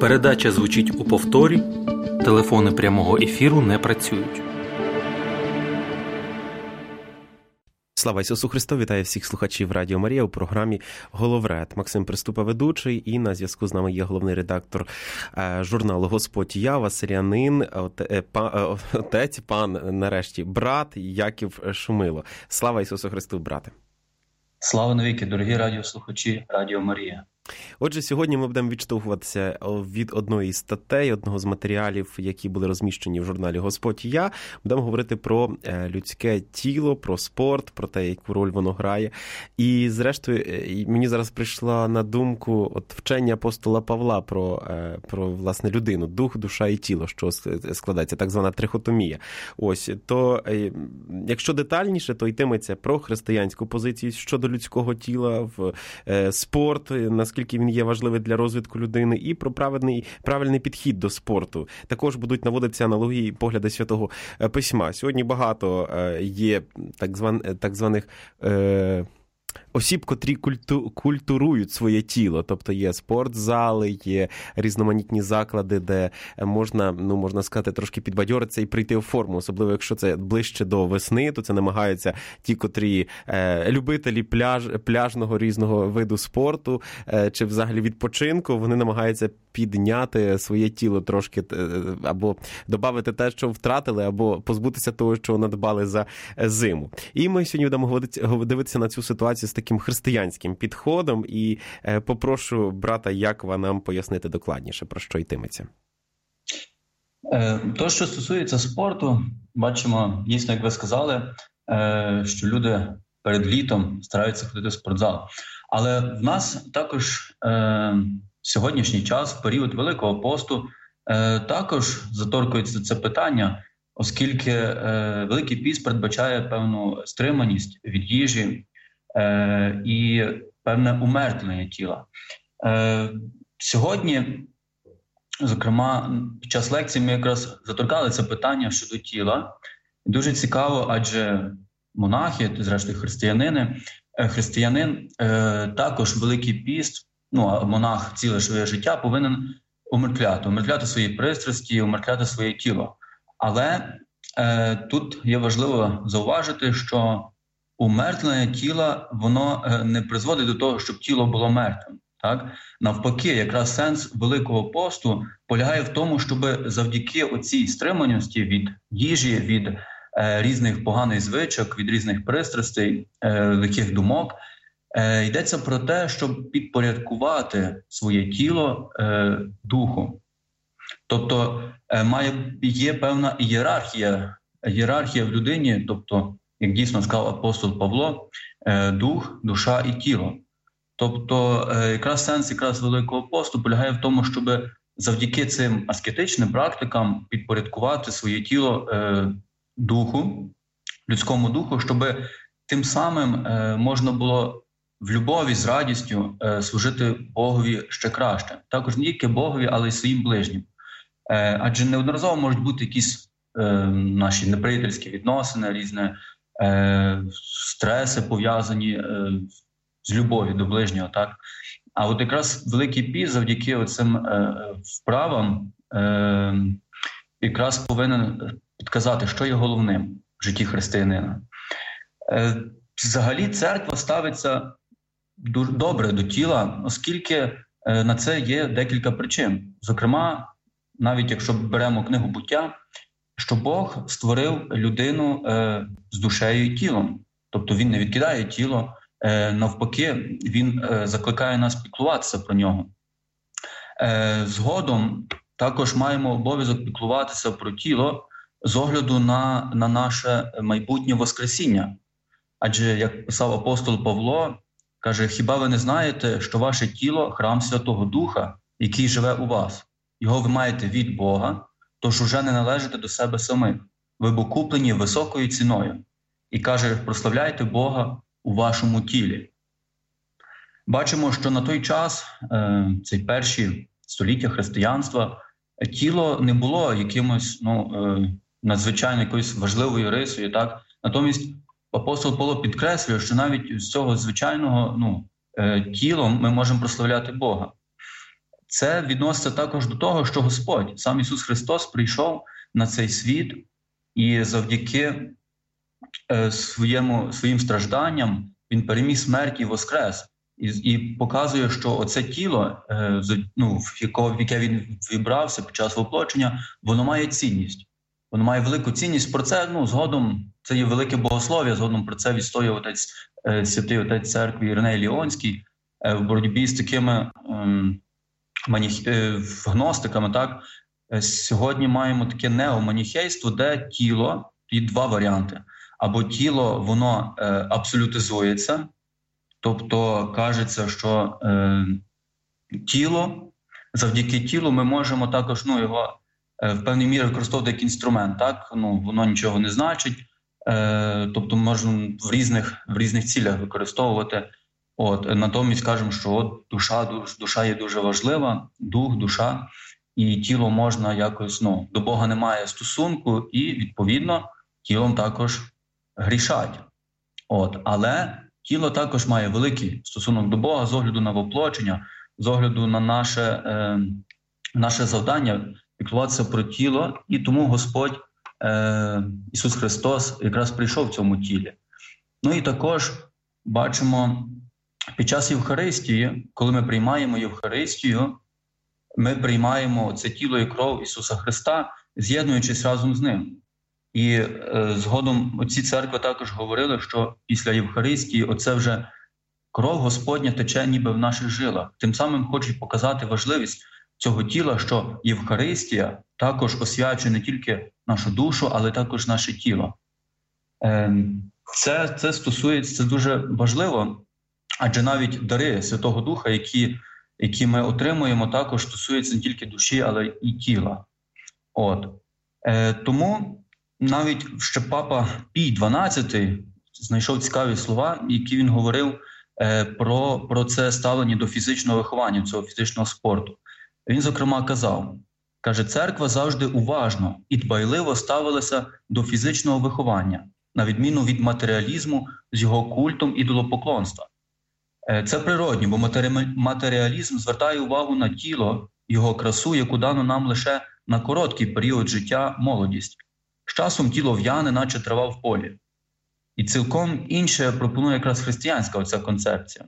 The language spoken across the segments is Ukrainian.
Передача звучить у повторі. Телефони прямого ефіру не працюють. Слава Ісусу Христу! Вітаю всіх слухачів Радіо Марія у програмі «Головред». Максим Приступа, ведучий, і на зв'язку з нами є головний редактор журналу «Господь я», василянин, отець, пан, нарешті, брат Яків Шумило. Слава Ісусу Христу, брате! Слава навіки, дорогі радіослухачі Радіо Марія! Отже, сьогодні ми будемо відштовхуватися від одної з статей, одного з матеріалів, які були розміщені в журналі «Господь я». Будемо говорити про людське тіло, про спорт, про те, яку роль воно грає. І, зрештою, мені зараз прийшла на думку вчення апостола Павла про власне, людину, дух, душа і тіло, що складається, так звана трихотомія. Ось, то, якщо детальніше, то йтиметься про християнську позицію щодо людського тіла, в спорт, наскільки він є важливий для розвитку людини, і про правильний підхід до спорту. Також будуть наводитися аналогії погляди Святого Письма. Сьогодні багато є так званих осіб, котрі культурують своє тіло. Тобто є спортзали, є різноманітні заклади, де можна сказати, трошки підбадьоритися і прийти в форму. Особливо, якщо це ближче до весни, то це намагаються ті, котрі любителі пляжного різного виду спорту чи взагалі відпочинку, вони намагаються підняти своє тіло трошки, або додати те, що втратили, або позбутися того, що надбали за зиму. І ми сьогодні будемо дивитися на цю ситуацію з таким християнським підходом, і попрошу брата Якова нам пояснити докладніше, про що йтиметься. То, що стосується спорту, бачимо, дійсно, як ви сказали, що люди перед літом стараються ходити в спортзал. Але в нас також сьогоднішній час, в період Великого посту, також заторкується це питання, оскільки Великий піст передбачає певну стриманість від їжі і певне умертвлення тіла. Сьогодні, зокрема, під час лекції ми якраз заторкали це питання щодо тіла. Дуже цікаво, адже монахи, зрештою християнин також Великий піст, монах ціле своє життя повинен умертвляти свої пристрасті, умертвляти своє тіло. Але тут є важливо зауважити, що умертвлення тіла, воно не призводить до того, щоб тіло було мертвим. Так? Навпаки, якраз сенс Великого посту полягає в тому, щоб завдяки оцій стриманості від їжі, від різних поганих звичок, від різних пристрастей, лихих думок, йдеться про те, щоб підпорядкувати своє тіло духу. Тобто є певна ієрархія в людині, тобто, як дійсно сказав апостол Павло, дух, душа і тіло. Тобто якраз сенс Великого посту полягає в тому, щоб завдяки цим аскетичним практикам підпорядкувати своє тіло духу, людському духу, щоб тим самим можна було в любові, з радістю служити Богові ще краще. Також не тільки Богові, але й своїм ближнім. Адже неодноразово можуть бути якісь наші неприятельські відносини, різні стреси пов'язані з любов'ю до ближнього. Так? А от якраз Великий піст завдяки цим вправам якраз повинен підказати, що є головним в житті християнина. Взагалі церква ставиться дуже добре до тіла, оскільки на це є декілька причин. Зокрема, навіть якщо беремо книгу «Буття», що Бог створив людину з душею і тілом. Тобто він не відкидає тіло, навпаки, він закликає нас піклуватися про нього. Згодом також маємо обов'язок піклуватися про тіло з огляду на наше майбутнє воскресіння. Адже, як писав апостол Павло, каже, «Хіба ви не знаєте, що ваше тіло – храм Святого Духа, який живе у вас? Його ви маєте від Бога, тож уже не належите до себе самих. Ви бо куплені високою ціною». І каже, прославляйте Бога у вашому тілі. Бачимо, що на той час, ці перші століття християнства, тіло не було якимось надзвичайно якоюсь важливою рисою. Так? Натомість апостол Павло підкреслює, що навіть з цього звичайного тілом ми можемо прославляти Бога. це відноситься також до того, що Господь, сам Ісус Христос, прийшов на цей світ і завдяки своїм стражданням Він переміг смерть і воскрес. І показує, що оце тіло, в яке він вібрався під час воплочення, воно має цінність. Воно має велику цінність. Про це, згодом, це є велике богослов'я, згодом про це відстоює святий отець церкви Іриней Ліонський в боротьбі з такими гностиками. Так? Сьогодні маємо таке неоманіхейство, де тіло, є два варіанти. Або тіло, воно абсолютизується, тобто кажеться, що тіло, завдяки тілу ми можемо також його в певній мірі використовувати як інструмент. Так? Воно нічого не значить, тобто можемо в різних цілях використовувати. Натомість кажемо, що душа є дуже важлива, дух, душа, і тіло можна якось, до Бога немає стосунку, і, відповідно, тілом також грішать. Але тіло також має великий стосунок до Бога з огляду на воплочення, з огляду на наше завдання піклуватися про тіло, і тому Господь, Ісус Христос, якраз прийшов в цьому тілі. І також бачимо, під час Євхаристії, коли ми приймаємо Євхаристію, ми приймаємо це тіло і кров Ісуса Христа, з'єднуючись разом з Ним. І згодом отці церкви також говорили, що після Євхаристії оце вже кров Господня тече ніби в наших жилах. Тим самим хочуть показати важливість цього тіла, що Євхаристія також освячує не тільки нашу душу, але також наше тіло. Це стосується, це дуже важливо, адже навіть дари Святого Духа, які ми отримуємо, також стосуються не тільки душі, але і тіла. Тому навіть ще папа Пій XII знайшов цікаві слова, які він говорив про це ставлення до фізичного виховання, цього фізичного спорту. Він, зокрема, каже, церква завжди уважно і дбайливо ставилася до фізичного виховання, на відміну від матеріалізму з його культом ідолопоклонства. Це природньо, бо матеріалізм звертає увагу на тіло, його красу, яку дано нам лише на короткий період життя, молодість. З часом тіло в'яне, наче трава в полі. І цілком інше пропонує якраз християнська оця концепція.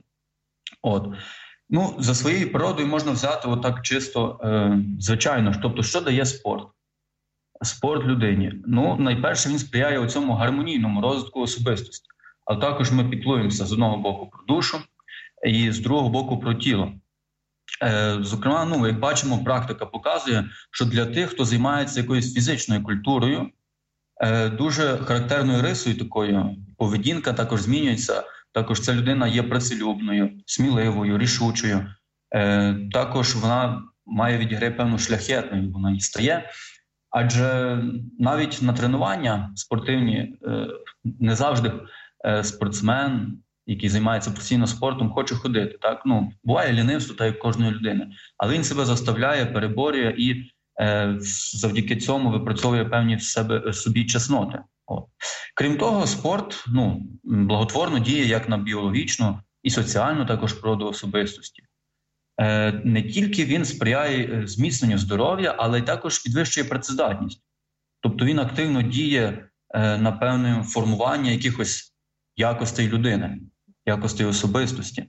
За своєю природою можна взяти отак чисто, звичайно. Тобто, що дає спорт? Спорт людині. Найперше, він сприяє цьому гармонійному розвитку особистості. А також ми піклуємося з одного боку про душу і з другого боку про тіло. Зокрема, як бачимо, практика показує, що для тих, хто займається якоюсь фізичною культурою, дуже характерною рисою такою поведінка також змінюється. Також ця людина є працелюбною, сміливою, рішучою. Також вона має від гри певну шляхетною, вона і стає. Адже навіть на тренування спортивні не завжди спортсмен, який займається постійно спортом, хоче ходити. Так? Буває лінивство, так як кожної людини. Але він себе заставляє, переборює і завдяки цьому випрацьовує певні в собі чесноти. Крім того, спорт благотворно діє як на біологічну і соціальну також природу особистості. Не тільки він сприяє зміцненню здоров'я, але й також підвищує працездатність. Тобто він активно діє на певне формування якихось якостей людини, якостей особистості.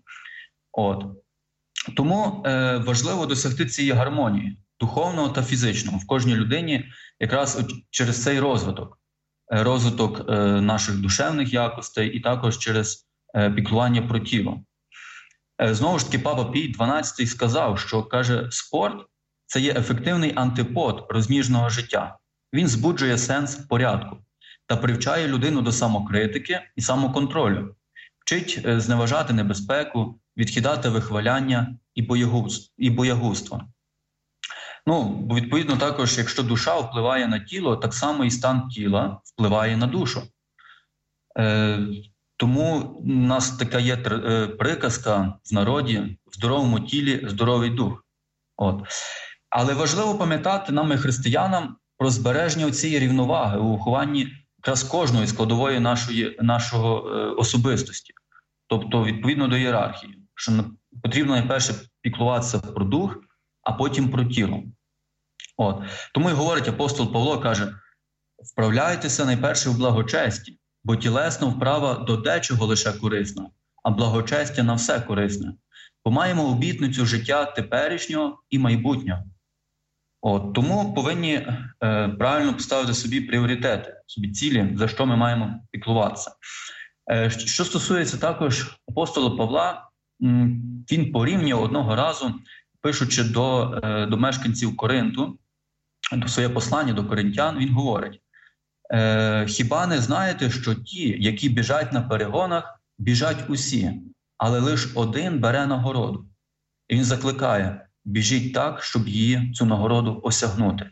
Тому важливо досягти цієї гармонії духовного та фізичного в кожній людині якраз через цей розвиток наших душевних якостей і також через піклування про тіло. Знову ж таки, папа Пій XII сказав, що, каже, спорт – це є ефективний антипод розніжного життя. Він збуджує сенс порядку та привчає людину до самокритики і самоконтролю, вчить зневажати небезпеку, відкидати вихваляння і боягузтво. Бо відповідно також, якщо душа впливає на тіло, так само і стан тіла впливає на душу. Тому у нас така є приказка в народі: в здоровому тілі здоровий дух. Але важливо пам'ятати нам і християнам про збереження цієї рівноваги у вихованні якраз кожної складової нашого особистості. Тобто відповідно до ієрархії, що потрібно найперше піклуватися про дух, а потім про тіло. Тому й говорить апостол Павло, каже, вправляйтеся найперше в благочесті, бо тілесна вправа до дечого лише корисна, а благочестя на все корисне. Бо маємо обітницю життя теперішнього і майбутнього. Тому повинні правильно поставити собі пріоритети, собі цілі, за що ми маємо піклуватися. Що стосується також апостола Павла, він порівнює одного разу, пишучи до мешканців Коринту, до своє послання до коринтян, він говорить: «Хіба не знаєте, що ті, які біжать на перегонах, біжать усі, але лише один бере нагороду?» І він закликає: біжіть так, щоб цю нагороду осягнути.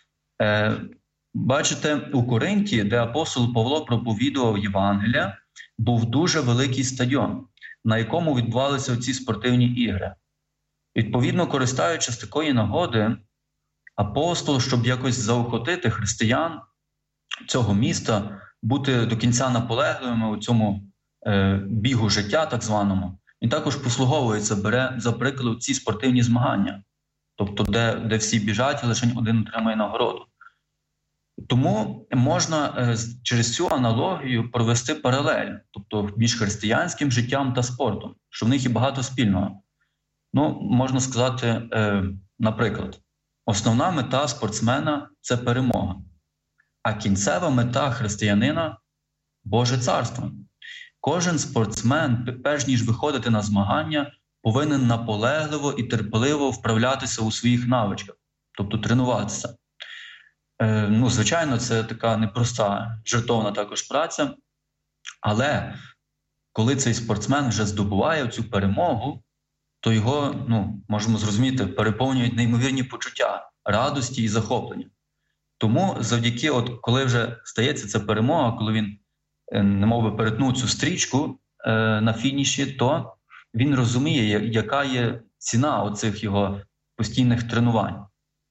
Бачите, у Коринті, де апостол Павло проповідував Євангелія, був дуже великий стадіон, на якому відбувалися ці спортивні ігри. Відповідно, користуючись такої нагоди, апостол, щоб якось заохотити християн цього міста бути до кінця наполегливими у цьому бігу життя, так званому, він також послуговується, бере за приклад ці спортивні змагання, тобто де всі біжать, і лише один отримає нагороду. Тому можна через цю аналогію провести паралель, тобто між християнським життям та спортом, що в них є багато спільного. Можна сказати, наприклад, основна мета спортсмена – це перемога, а кінцева мета християнина – Боже царство. Кожен спортсмен, перш ніж виходити на змагання, повинен наполегливо і терпеливо вправлятися у своїх навичках, тобто тренуватися. Звичайно, це така непроста, жертовна також праця, але коли цей спортсмен вже здобуває цю перемогу, то його, можемо зрозуміти, переповнюють неймовірні почуття радості і захоплення. Тому завдяки, коли вже стається ця перемога, коли він немовби перетнув цю стрічку на фініші, то він розуміє, яка є ціна оцих його постійних тренувань.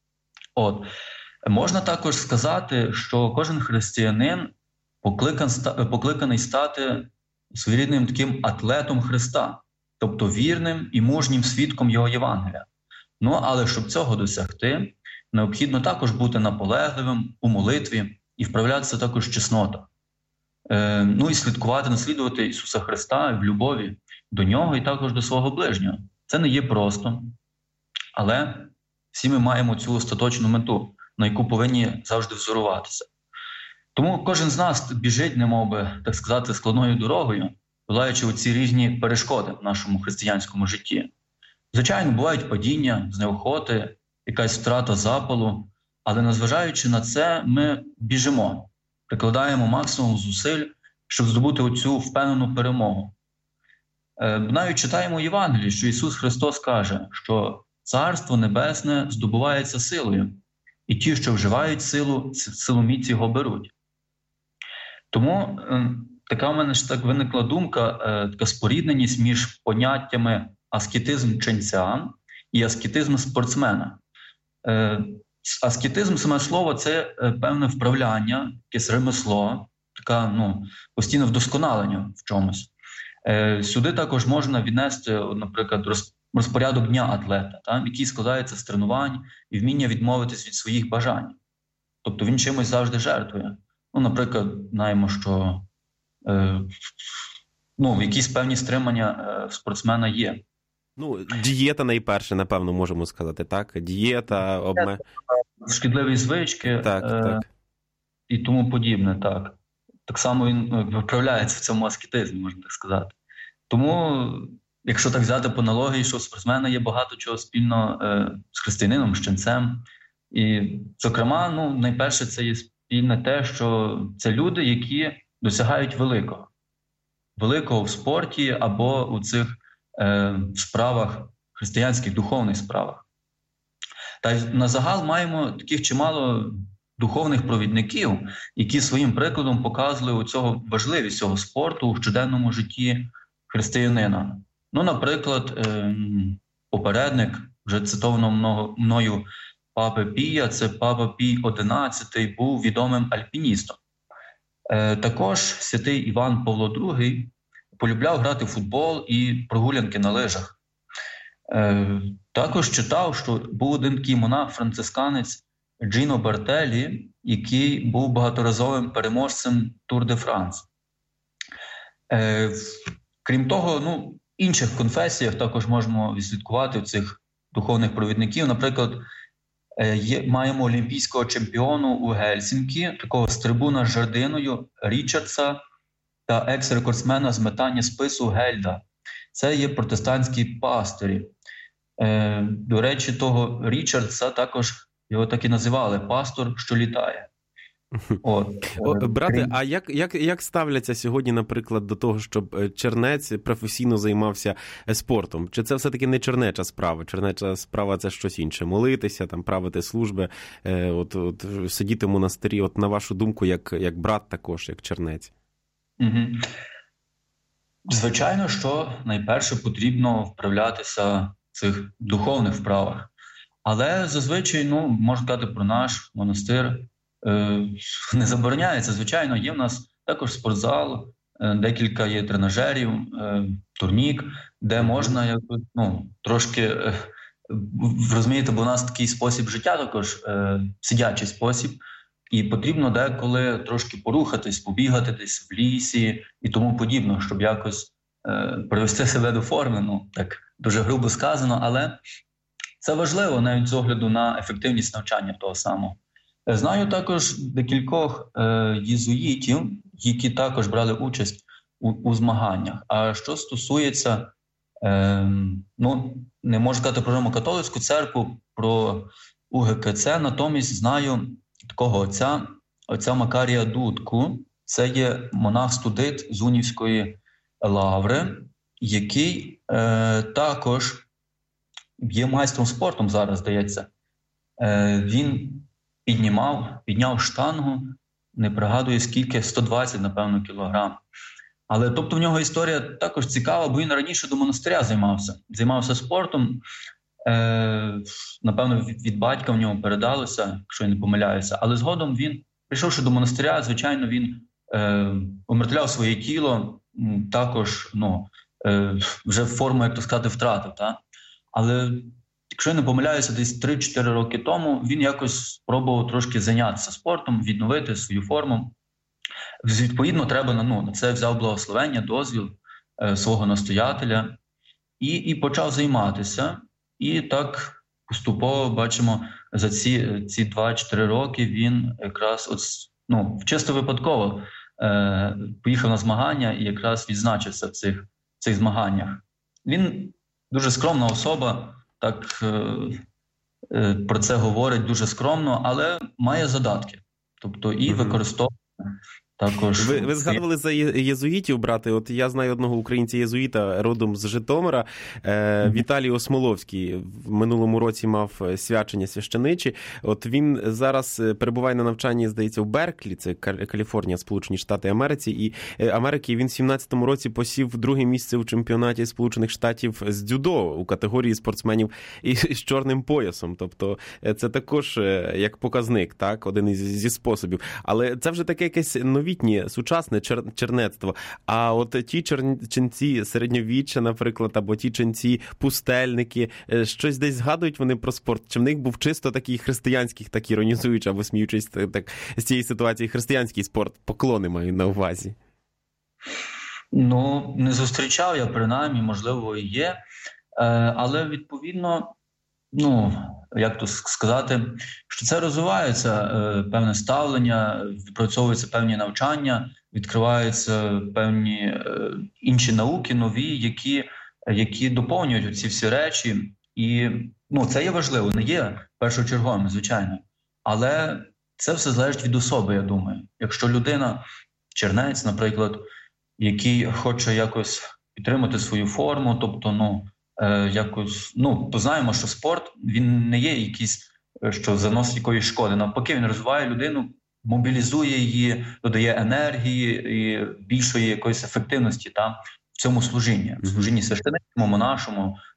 Можна також сказати, що кожен християнин покликаний стати своєрідним таким атлетом Христа, тобто вірним і мужнім свідком Його Євангелія. Але щоб цього досягти, необхідно також бути наполегливим у молитві і вправлятися також в чеснотах. І наслідувати Ісуса Христа в любові до Нього і також до свого ближнього. Це не є просто, але всі ми маємо цю остаточну мету, на яку повинні завжди взоруватися. Тому кожен з нас біжить, немовби, так сказати, складною дорогою, долаючи оці різні перешкоди в нашому християнському житті. Звичайно, бувають падіння, знеохоти, якась втрата запалу, але незважаючи на це, ми біжимо, прикладаємо максимум зусиль, щоб здобути оцю впевнену перемогу. Навіть читаємо Євангелії, що Ісус Христос каже, що Царство Небесне здобувається силою, і ті, що вживають силу міць його беруть. Тому така в мене ж так виникла думка, така спорідненість між поняттями аскетизм ченця і аскетизм спортсмена. Аскетизм, саме слово, це певне вправляння, якесь ремесло, така, постійне вдосконалення в чомусь. Сюди також можна віднести, наприклад, розпорядок дня атлета, який складається з тренувань і вміння відмовитись від своїх бажань. Тобто він чимось завжди жертвує. Наприклад, знаємо, що якісь певні стримання в спортсмена є. Дієта найперше, напевно, можемо сказати, так? Дієта, шкідливі звички так. І тому подібне, так. Так само він виправляється в цьому аскетизмі, можна так сказати. Тому, якщо так взяти по аналогії, що у спортсмена є багато чого спільно з християнином, з ченцем. І, зокрема, найперше це є спільне те, що це люди, які досягають великого в спорті або у цих справах, християнських, духовних справах. Та й на загал маємо таких чимало духовних провідників, які своїм прикладом показували важливість цього спорту у щоденному житті християнина. Наприклад, попередник, вже цитованого мною Папи Пія, це Папа Пій XI, був відомим альпіністом. Також святий Іван Павло II полюбляв грати в футбол і прогулянки на лижах. Також читав, що був один такий монах-францисканець Джіно Бартелі, який був багаторазовим переможцем Тур де Франс. Крім того, в інших конфесіях також можемо відслідкувати цих духовних провідників. Наприклад, маємо олімпійського чемпіону у Гельсінкі, такого стрибуна з жердиною Річардса та екс-рекордсмена з метання спису Гельда. Це є протестантські пастирі. До речі, того Річардса також його так і називали «пастор, що літає». Брате, а як ставляться сьогодні, наприклад, до того, щоб чернець професійно займався спортом? Чи це все-таки не чернеча справа? Чернеча справа – це щось інше. Молитися, правити служби, сидіти в монастирі. На вашу думку, як брат також, як чернець? Угу. Звичайно, що найперше потрібно вправлятися в цих духовних вправах. Але зазвичай, можна сказати про наш монастир, не забороняється. Звичайно, є в нас також спортзал, декілька є тренажерів, турнік, де можна трошки, розумієте, бо у нас такий спосіб життя також, сидячий спосіб, і потрібно деколи трошки порухатись, побігати десь в лісі і тому подібне, щоб якось привести себе до форми, так дуже грубо сказано, але це важливо навіть з огляду на ефективність навчання того самого. Знаю також декількох єзуїтів, які також брали участь у змаганнях. А що стосується, не можу сказати про Римо-католицьку церкву, про УГКЦ, натомість знаю такого отця Макарія Дудку. Це є монах-студит з Унівської лаври, який також є майстром спорту зараз, здається. Він підняв штангу, не пригадую скільки, 120, напевно, кілограм. Але, тобто, в нього історія також цікава, бо він раніше до монастиря займався спортом. Напевно, від батька в нього передалося, якщо я не помиляюся. Але згодом він, прийшовши до монастиря, звичайно, він умертвляв своє тіло, також, вже форму, як то сказати, втратив. Та? Але, якщо я не помиляюся, десь 3-4 роки тому він якось спробував трошки зайнятися спортом, відновити свою форму. Відповідно, треба на це взяв благословення, дозвіл свого настоятеля і почав займатися. І так поступово, бачимо, за ці 2-4 роки він якраз чисто випадково поїхав на змагання і якраз відзначився в цих змаганнях. Він дуже скромна особа, так про це говорить дуже скромно, але має задатки. Тобто і використовує також... Ви згадували за єзуїтів, брате. Я знаю одного українця-єзуїта родом з Житомира, Віталій Осмоловський. В минулому році мав свячення священичі. Він зараз перебуває на навчанні, здається, у Берклі, це Каліфорнія, Сполучені Штати Америки. І він в 17-му році посів друге місце у чемпіонаті Сполучених Штатів з дзюдо у категорії спортсменів із чорним поясом. Тобто це також як показник, так, один зі способів. Але це вже таке якесь новітнє, сучасне чернецтво. А ті ченці середньовіччя, наприклад, або ті ченці пустельники, щось десь згадують вони про спорт? Чи в них був чисто такий християнський, так іронізуючи, або сміючись так, з цієї ситуації, християнський спорт? Поклони маю на увазі. Не зустрічав я, принаймні, можливо, і є. Але, відповідно, як то сказати, що це розвивається певне ставлення, відпрацьовуються певні навчання, відкриваються певні інші науки, нові, які доповнюють ці всі речі. І це є важливо, не є першочерговим, звичайно. Але це все залежить від особи, я думаю. Якщо людина, чернець, наприклад, який хоче якось підтримати свою форму, тобто, познаємо, що спорт, він не є якийсь, що заносить якоїсь шкоди. Навпаки, він розвиває людину, мобілізує її, додає енергії і більшої якоїсь ефективності в цьому служінні. В служінні священницькому, монашому,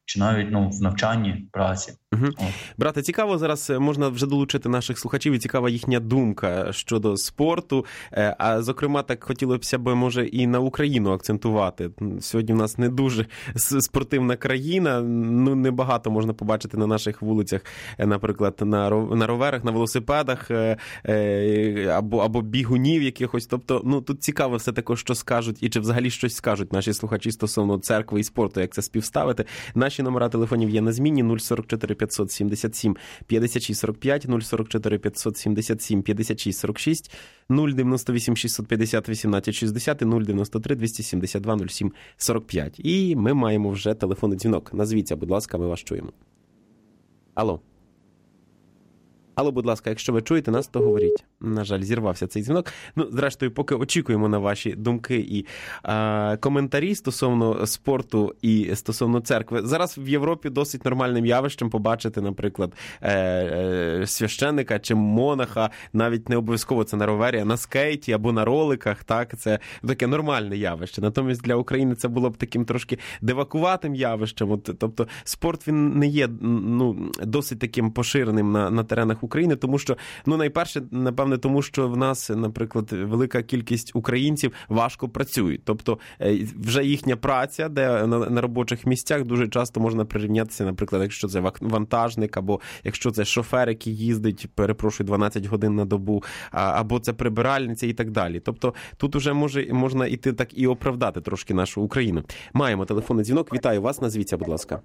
чи навіть в навчанні, праці. Угу. Брате, цікаво, зараз можна вже долучити наших слухачів, і цікава їхня думка щодо спорту. А зокрема, так хотілося б, може, і на Україну акцентувати. Сьогодні в нас не дуже спортивна країна, небагато можна побачити на наших вулицях, наприклад, на роверах, на велосипедах, або бігунів якихось. Тобто, тут цікаво все також, що скажуть, і чи взагалі щось скажуть наші слухачі стосовно церкви і спорту, як це співставити. Наші номера телефонів є на зміні: 044 577 56 45, 044 577 56 46, 098 650 18 60 і 093 272 07 45. І ми маємо вже телефонний дзвінок. Назвіться, будь ласка, ми вас чуємо. Алло. Алло, будь ласка, якщо ви чуєте нас, то говоріть. На жаль, зірвався цей дзвінок. Зрештою, поки очікуємо на ваші думки і коментарі стосовно спорту і стосовно церкви. Зараз в Європі досить нормальним явищем побачити, наприклад, священника чи монаха, навіть не обов'язково це на ровері, а на скейті або на роликах. Так, це таке нормальне явище. Натомість для України це було б таким трошки дивакуватим явищем. Тобто спорт, він не є досить таким поширеним на теренах України, тому що, найперше, напевне, тому що в нас, наприклад, велика кількість українців важко працюють. Тобто вже їхня праця, де на робочих місцях дуже часто можна прирівнятися, наприклад, якщо це вантажник, або якщо це шофер, який їздить, 12 годин на добу, або це прибиральниця і так далі. Тобто тут уже можна іти так і оправдати трошки нашу Україну. Маємо телефонний дзвінок. Вітаю вас, назвіться, будь ласка.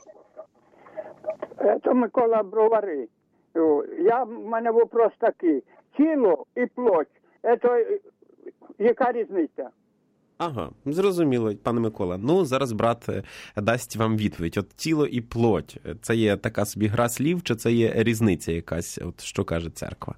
Це Микола Бровари. В мене вопрос такий. Тіло і плоть, це яка різниця? Ага, зрозуміло, пане Микола. Зараз брат дасть вам відповідь. От тіло і плоть, це є така собі гра слів, чи це є різниця якась? От що каже церква?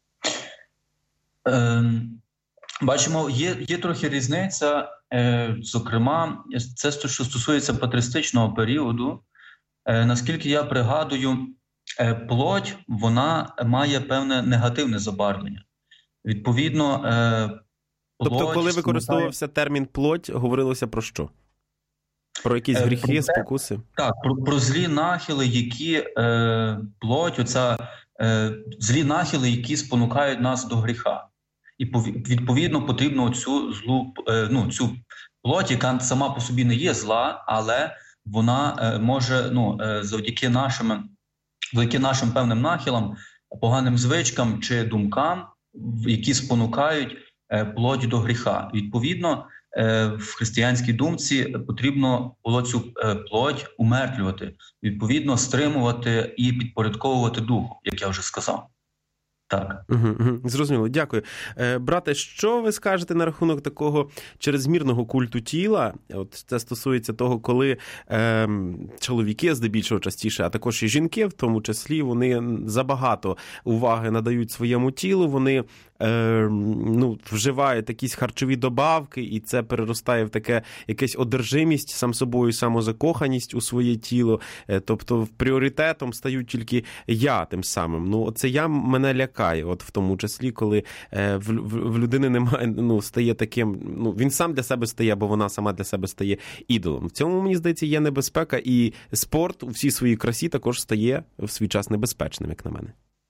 Бачимо, є трохи різниця. Зокрема, це, що стосується патріотичного періоду. Наскільки я пригадую, плоть, вона має певне негативне забарвлення. Відповідно, плоть... Тобто, коли використовувався термін плоть, говорилося про що? Про якісь гріхи, спокуси? Так, про злі нахили, які плоть, злі нахили, які спонукають нас до гріха. І відповідно потрібно цю плоть, яка сама по собі не є зла, але вона може, завдяки нашим певним нахилам, поганим звичкам чи думкам, які спонукають плоть до гріха. Відповідно, в християнській думці потрібно було цю плоть умертвлювати, відповідно, стримувати і підпорядковувати духу, як я вже сказав. Так. Зрозуміло, дякую. Брате, що ви скажете на рахунок такого чрезмірного культу тіла? От це стосується того, коли чоловіки, здебільшого частіше, а також і жінки в тому числі, вони забагато уваги надають своєму тілу, вони вживають якісь харчові добавки, і це переростає в таке якесь одержимість сам собою, самозакоханість у своє тіло. Тобто пріоритетом стають тільки я тим самим. Це я мене лякає, от в тому числі, коли в людини немає, стає таким, він сам для себе стає, або вона сама для себе стає ідолом. В цьому, мені здається, є небезпека, і спорт у всій своїй красі також стає в свій час небезпечним, як на мене.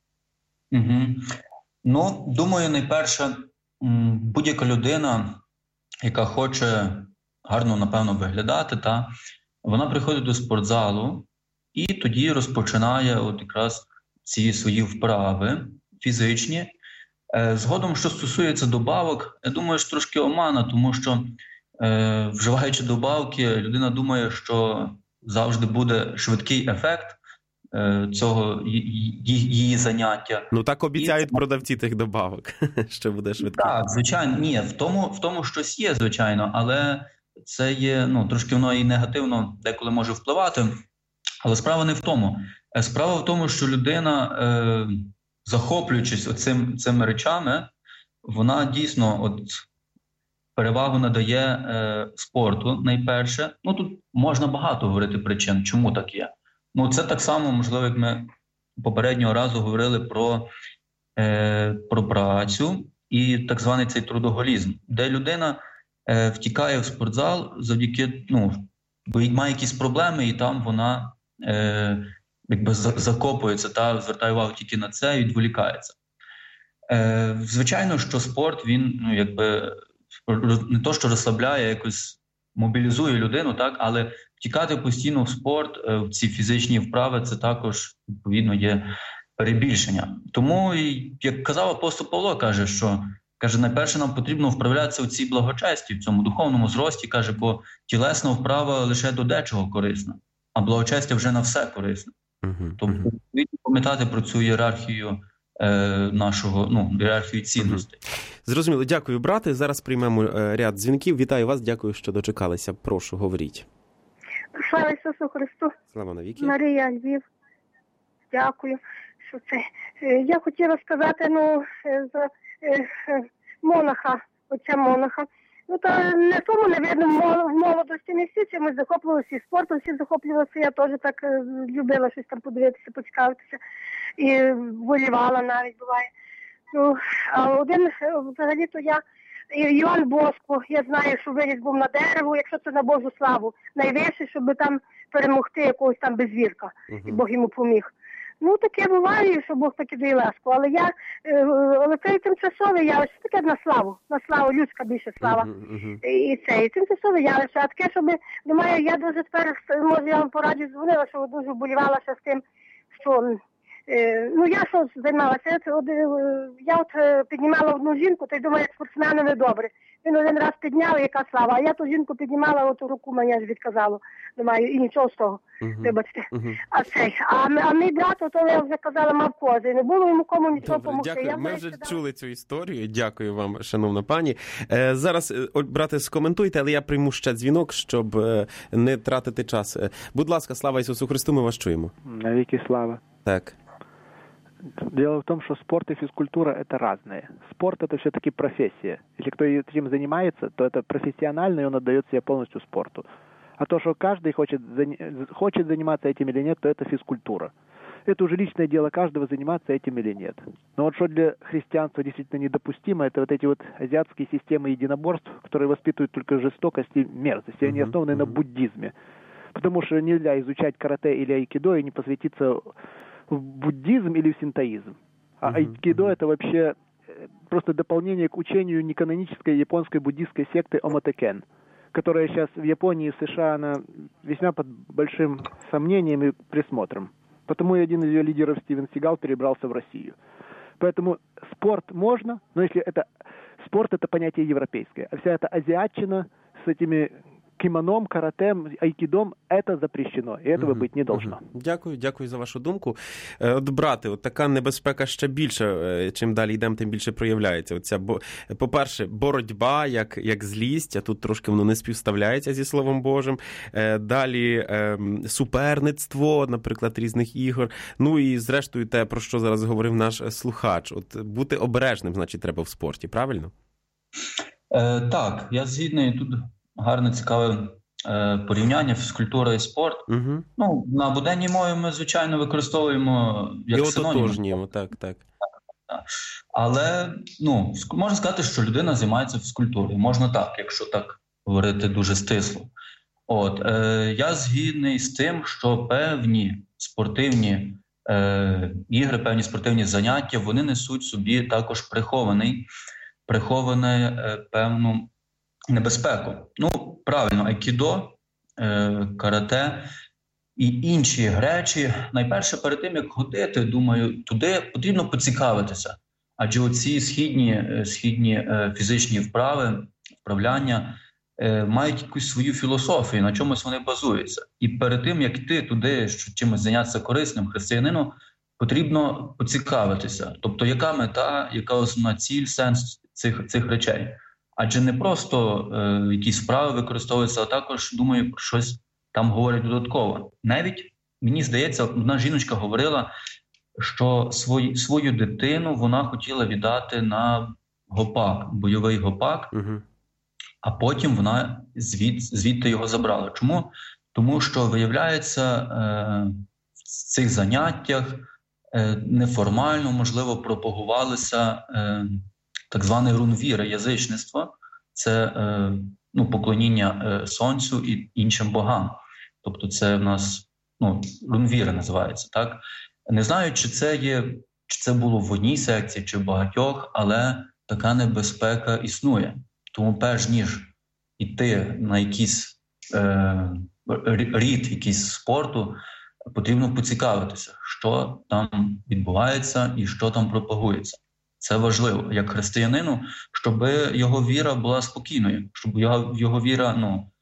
Думаю, найперше, будь-яка людина, яка хоче гарно, напевно, виглядати, вона приходить до спортзалу і тоді розпочинає якраз ці свої вправи фізичні. Згодом, що стосується добавок, я думаю, що трошки омана, тому що, вживаючи добавки, людина думає, що завжди буде швидкий ефект цього її заняття. Так обіцяють продавці тих добавок, що буде швидко. Так, звичайно. Ні, в тому щось є, звичайно, але це є, трошки воно і негативно деколи може впливати. Але справа не в тому. Справа в тому, що людина, захоплюючись цими речами, вона дійсно перевагу надає спорту найперше. Тут можна багато говорити причин, чому так є. Це так само, можливо, як ми попереднього разу говорили про працю і так званий цей трудоголізм, де людина втікає в спортзал завдяки бо має якісь проблеми, і там вона закопується та звертає увагу тільки на це і відволікається. Звичайно, що спорт, він не то, що розслабляє, якось мобілізує людину, так, але втікати постійно в спорт, в ці фізичні вправи, це також, відповідно, є перебільшення. Тому, як казав апостол Павло, каже, найперше нам потрібно вправлятися у цій благочесті, в цьому духовному зрості, каже, бо тілесна вправа лише до дечого корисна, а благочестя вже на все корисне. Тобто, потрібно пам'ятати про цю ієрархію ієрархію цінностей. Зрозуміло. Дякую, брате. Зараз приймемо ряд дзвінків. Вітаю вас, дякую, що дочекалися. Прошу, говоріть. Слава Ісусу Христу. Слава навіки. Марія, Львів. Дякую, що це. Я хотіла сказати, за монаха, отця монаха. Та не тому, навірно, в молодості не всі чимось захоплювалися, і спортом всі захоплювалися. Я теж так любила щось там подивитися, поцікавитися. І волівала навіть, буває. А один, взагалі-то Йоанн Боско, я знаю, що виліз був на дерево, якщо це на Божу славу, найвище, щоб там перемогти якогось там безвірка, і Бог йому поміг. Таке буває, що Бог таки дає ласку, але це тимчасове явище, таке на славу, людська більше слава. І тимчасове явище, а таке, щоб, думаю, я дуже тепер, може, я вам по радіо дзвонила, що дуже вболівалася з тим, що, я що займалася, я піднімала одну жінку, то й думаю, як спортсменові добре. Він один раз підняв, яка слава, а я ту жінку піднімала, руку мені аж відказало, думаю, і нічого з того, вибачте. А мій брат, то я вже казала, мав кози, і не було йому кому нічого допомогти. Дякую, ми вже чули цю історію, дякую вам, шановна пані. Зараз, брате, скоментуйте, але я прийму ще дзвінок, щоб не тратити час. Будь ласка, слава Ісусу Христу, ми вас чуємо. Навеки слава. Так. Дело в том, что спорт и физкультура – это разные. Спорт – это все-таки профессия. Если кто этим занимается, то это профессионально, и он отдает себя полностью спорту. А то, что каждый хочет заниматься этим или нет, то это физкультура. Это уже личное дело каждого, заниматься этим или нет. Но вот что для христианства действительно недопустимо, это вот эти вот азиатские системы единоборств, которые воспитывают только жестокость и мерзость. И они основаны на буддизме. Потому что нельзя изучать карате или айкидо и не посвятиться в буддизм или в синтоизм. А айкидо это вообще просто дополнение к учению неканонической японской буддистской секты Омотекен, которая сейчас в Японии и в США она весьма под большим сомнением и присмотром. Потому и один из ее лидеров, Стивен Сигал, перебрался в Россию. Поэтому спорт можно, но если это спорт, это понятие европейское. А вся эта азиатчина с этими кимоном, каратем, айкідом – це запрещено, і цього бути не должно. Дякую за вашу думку. Брате, така небезпека ще більше, чим далі йдемо, тим більше проявляється. Оця, по-перше, боротьба, як злість, а тут трошки воно не співставляється зі Словом Божим. Далі суперництво, наприклад, різних ігор. І зрештою те, про що зараз говорив наш слухач. Бути обережним, значить, треба в спорті, правильно? Так, я згідний тут. Гарне, цікаве порівняння фізкультура і спорт. На буденній мові ми, звичайно, використовуємо як синонім. І ототожнюємо, так. Але, можна сказати, що людина займається фізкультурою. Можна так, якщо так говорити дуже стисло. Я згідний з тим, що певні спортивні ігри, певні спортивні заняття, вони несуть собі також приховане певну небезпеку. Правильно, айкідо, карате і інші речі. Найперше, перед тим, як ходити, думаю, туди потрібно поцікавитися. Адже оці східні фізичні вправляння мають якусь свою філософію, на чомусь вони базуються. І перед тим, як йти туди, щоб чимось зайнятися корисним християнину, потрібно поцікавитися. Тобто, яка мета, яка основна ціль, сенс цих речей. Адже не просто якісь вправи використовуються, а також, думаю, про щось там говорять додатково. Навіть, мені здається, одна жіночка говорила, що свою дитину вона хотіла віддати на гопак, бойовий гопак, а потім вона звідти його забрала. Чому? Тому що, виявляється, в цих заняттях неформально, можливо, пропагувалися так зване рунвіри, язичництво. Це поклоніння сонцю і іншим богам. Тобто це в нас рунвіра називається, так? Не знаю, чи це було в одній секції, чи в багатьох, але така небезпека існує. Тому перш ніж йти на якийсь рід, якийсь спорту, потрібно поцікавитися, що там відбувається і що там пропагується. Це важливо, як християнину, щоб його віра була спокійною, щоб його віра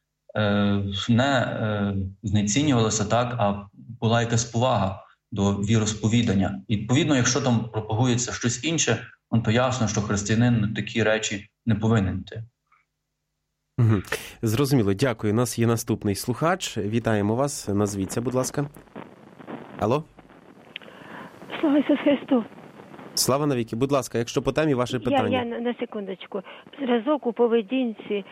не знецінювалася так, а була якась повага до віросповідання. І, відповідно, якщо там пропагується щось інше, то ясно, що християнин на такі речі не повинен йти. Угу. Зрозуміло, дякую. У нас є наступний слухач. Вітаємо вас. Назвіться, будь ласка. Алло? Слава Ісусу Христу. Слава навіки. Будь ласка, якщо по темі, ваше питання. Я на секундочку. Зразок у поведінці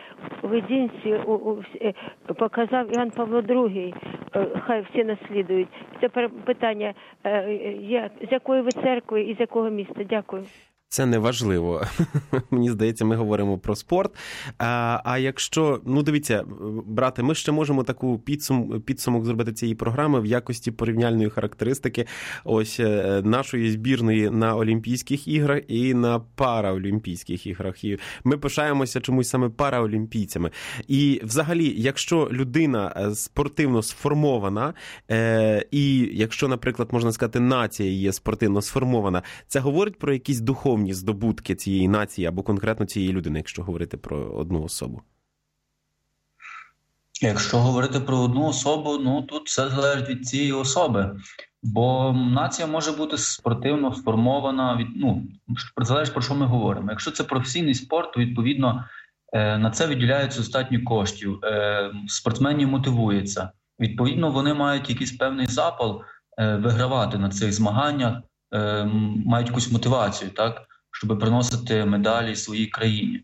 показав Іоанн Павло II. Хай всі наслідують. Це питання, з якої ви церкви і з якого міста? Дякую. Це не важливо. Мені здається, ми говоримо про спорт. А якщо, дивіться, брате, ми ще можемо таку підсумок зробити цієї програми в якості порівняльної характеристики ось нашої збірної на Олімпійських іграх і на Параолімпійських іграх. І ми пишаємося чомусь саме параолімпійцями. І взагалі, якщо людина спортивно сформована, і якщо, наприклад, можна сказати, нація є спортивно сформована, це говорить про якісь духовні здобутки цієї нації або конкретно цієї людини, якщо говорити про одну особу? Якщо говорити про одну особу, тут все залежить від цієї особи. Бо нація може бути спортивно сформована, залежить, про що ми говоримо. Якщо це професійний спорт, то, відповідно, на це виділяється достатньо коштів, спортсменів мотивується. Відповідно, вони мають якийсь певний запал вигравати на цих змаганнях, мають якусь мотивацію, так, щоб приносити медалі своїй країні.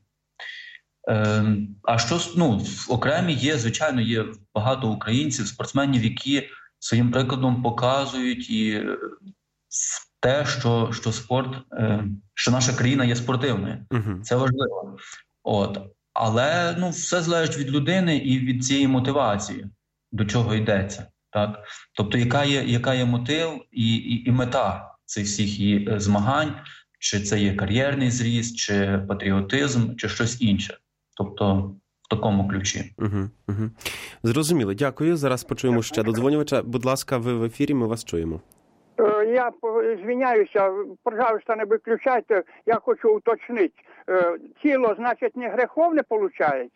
А що, окремі є, є багато українців, спортсменів, які своїм прикладом показують і те, що спорт, що наша країна є спортивною. Це важливо. Але все залежить від людини і від цієї мотивації, до чого йдеться. Так? Тобто, яка є мотив і мета цих всіх її змагань, чи це є кар'єрний зріст, чи патріотизм, чи щось інше. Тобто в такому ключі. Зрозуміло, дякую. Зараз почуємо ще додзвонювача. Будь ласка, ви в ефірі, ми вас чуємо. Я звиняюся, пожалуйста, не виключайте, я хочу уточнити. Тіло, значить, не греховне виходить?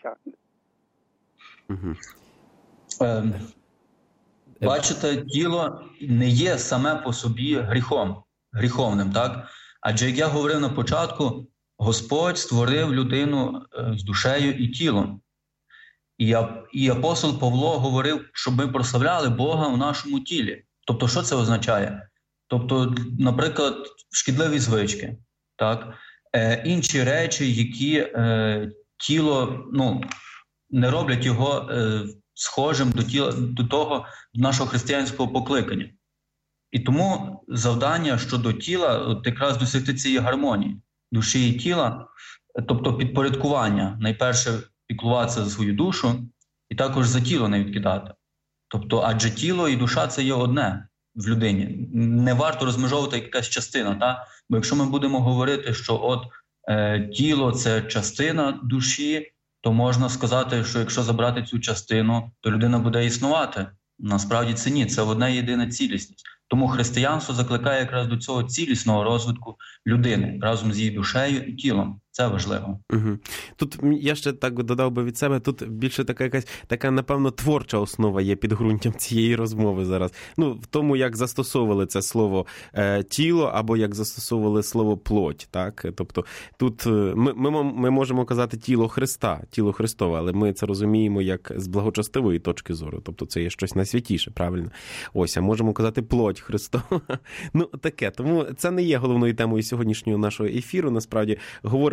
Бачите, тіло не є саме по собі гріховним, так? Адже, як я говорив на початку, Господь створив людину з душею і тілом. І апостол Павло говорив, щоб ми прославляли Бога в нашому тілі. Тобто, що це означає? Тобто, наприклад, шкідливі звички, так? Інші речі, які тіло, не роблять його схожим до того нашого християнського покликання. І тому завдання щодо тіла якраз досягти цієї гармонії душі і тіла, тобто підпорядкування. Найперше піклуватися за свою душу і також за тіло не відкидати. Тобто, адже тіло і душа – це є одне в людині. Не варто розмежовувати якась частина. Та? Бо якщо ми будемо говорити, що тіло – це частина душі, то можна сказати, що якщо забрати цю частину, то людина буде існувати. Насправді це ні, це одна єдина цілісність. Тому християнство закликає якраз до цього цілісного розвитку людини разом з її душею і тілом. Це важливо. Тут я ще так додав би від себе, тут більше така, напевно, творча основа є підґрунтям цієї розмови зараз. В тому, як застосовували це слово тіло або як застосовували слово плоть, так? Тобто тут ми можемо казати тіло Христа, тіло Христове, але ми це розуміємо як з благочестивої точки зору. Тобто це є щось найсвятіше, правильно? А можемо казати плоть Христова. Таке. Тому це не є головною темою сьогоднішнього нашого ефіру. Насправді, говоримо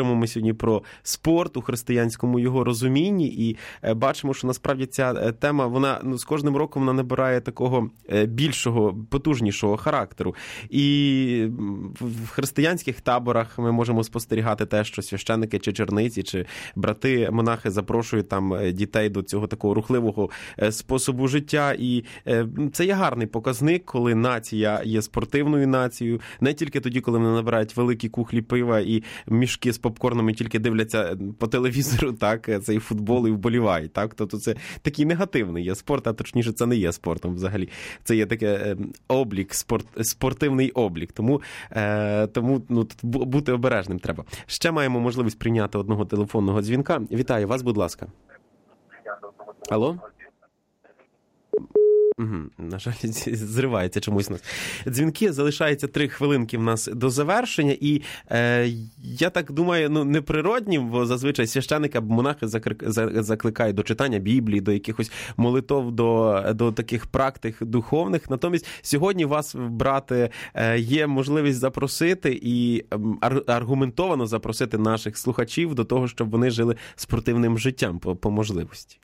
говоримо ми сьогодні про спорт у християнському його розумінні, і бачимо, що насправді ця тема, вона з кожним роком вона набирає такого більшого, потужнішого характеру. І в християнських таборах ми можемо спостерігати те, що священники чи черниці, чи брати-монахи запрошують там дітей до цього такого рухливого способу життя. І це є гарний показник, коли нація є спортивною нацією, не тільки тоді, коли вони набирають великі кухлі пива і мішки з попкорном і тільки дивляться по телевізору, так, цей футбол і вболівають, так, тобто це такий негативний є спорт, а точніше це не є спортом взагалі. Це є таке облік, спортивний облік, тому бути обережним треба. Ще маємо можливість прийняти одного телефонного дзвінка. Вітаю вас, будь ласка. Алло? На жаль, зривається чомусь у нас. Дзвінки, залишається 3 хвилинки в нас до завершення, і я так думаю, неприродні, бо зазвичай священники або монахи закликають до читання Біблії, до якихось молитов, до таких практик духовних. Натомість сьогодні вас, брате, є можливість запросити і аргументовано запросити наших слухачів до того, щоб вони жили спортивним життям по можливості.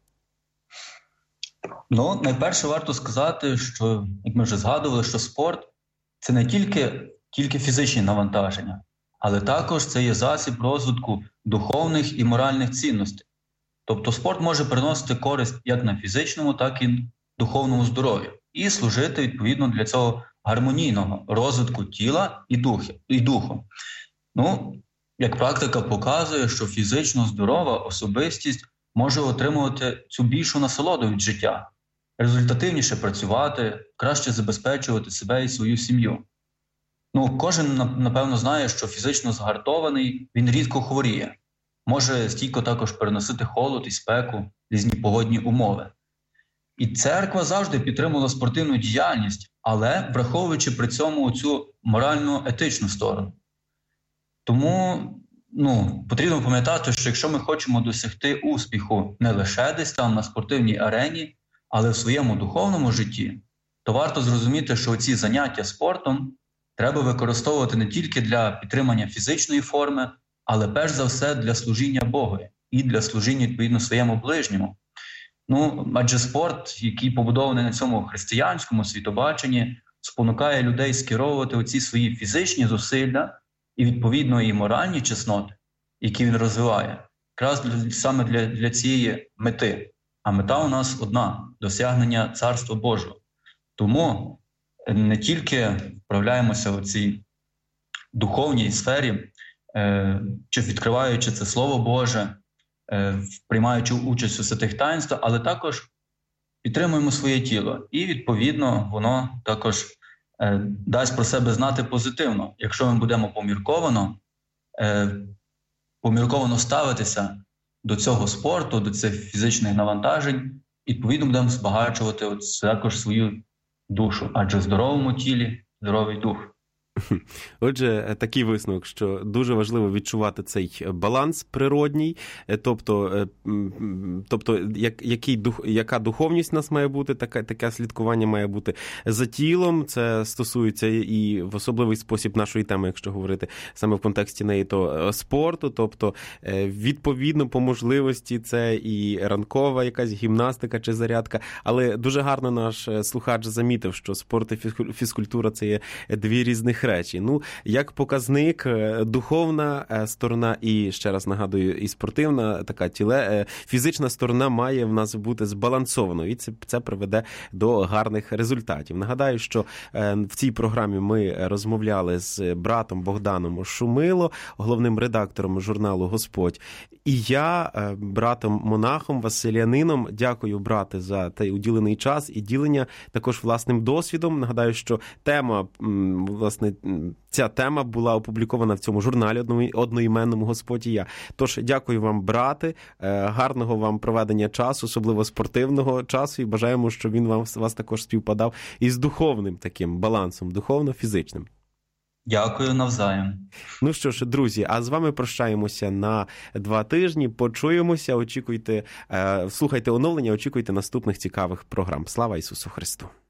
Найперше варто сказати, що, як ми вже згадували, що спорт – це не тільки фізичні навантаження, але також це є засіб розвитку духовних і моральних цінностей. Тобто спорт може приносити користь як на фізичному, так і духовному здоров'ю і служити, відповідно, для цього гармонійного розвитку тіла і духу. Як практика показує, що фізично здорова особистість може отримувати цю більшу насолоду від життя, результативніше працювати, краще забезпечувати себе і свою сім'ю. Кожен, напевно, знає, що фізично згартований, він рідко хворіє, може стійко також переносити холод і спеку, різні погодні умови. І церква завжди підтримувала спортивну діяльність, але враховуючи при цьому цю морально-етичну сторону. Тому потрібно пам'ятати, що якщо ми хочемо досягти успіху не лише десь там на спортивній арені, але в своєму духовному житті, то варто зрозуміти, що ці заняття спортом треба використовувати не тільки для підтримання фізичної форми, але перш за все для служіння Богові і для служіння, відповідно, своєму ближньому. Адже спорт, який побудований на цьому християнському світобаченні, спонукає людей скеровувати оці свої фізичні зусилля і, відповідно, і моральні чесноти, які він розвиває, якраз саме для цієї мети. А мета у нас одна – досягнення Царства Божого. Тому не тільки вправляємося у цій духовній сфері, чи відкриваючи це Слово Боже, приймаючи участь у святих таїнствах, але також підтримуємо своє тіло. І, відповідно, воно також дасть про себе знати позитивно. Якщо ми будемо помірковано ставитися до цього спорту, до цих фізичних навантажень, відповідно будемо збагачувати також свою душу, адже в здоровому тілі здоровий дух. Отже, такий висновок, що дуже важливо відчувати цей баланс природній, тобто яка духовність у нас має бути, таке слідкування має бути за тілом. Це стосується і в особливий спосіб нашої теми, якщо говорити саме в контексті неї, то спорту, тобто відповідно по можливості це і ранкова якась гімнастика чи зарядка, але дуже гарно наш слухач замітив, що спорт і фізкультура – це є 2 різних речі. Як показник, духовна сторона і, ще раз нагадую, і спортивна, така фізична сторона має в нас бути збалансованою, і це приведе до гарних результатів. Нагадаю, що в цій програмі ми розмовляли з братом Богданом Шумило, головним редактором журналу «Господь», і я, братом-монахом, василіанином. Дякую, брате, за той уділений час і ділення також власним досвідом. Нагадаю, що ця тема була опублікована в цьому журналі одноіменному «Господь і я». Тож, дякую вам, брате, гарного вам проведення часу, особливо спортивного часу, і бажаємо, щоб він вас також співпадав із духовним таким балансом, духовно-фізичним. Дякую, навзаєм. Що ж, друзі, а з вами прощаємося на 2 тижні. Почуємося, слухайте оновлення, очікуйте наступних цікавих програм. Слава Ісусу Христу!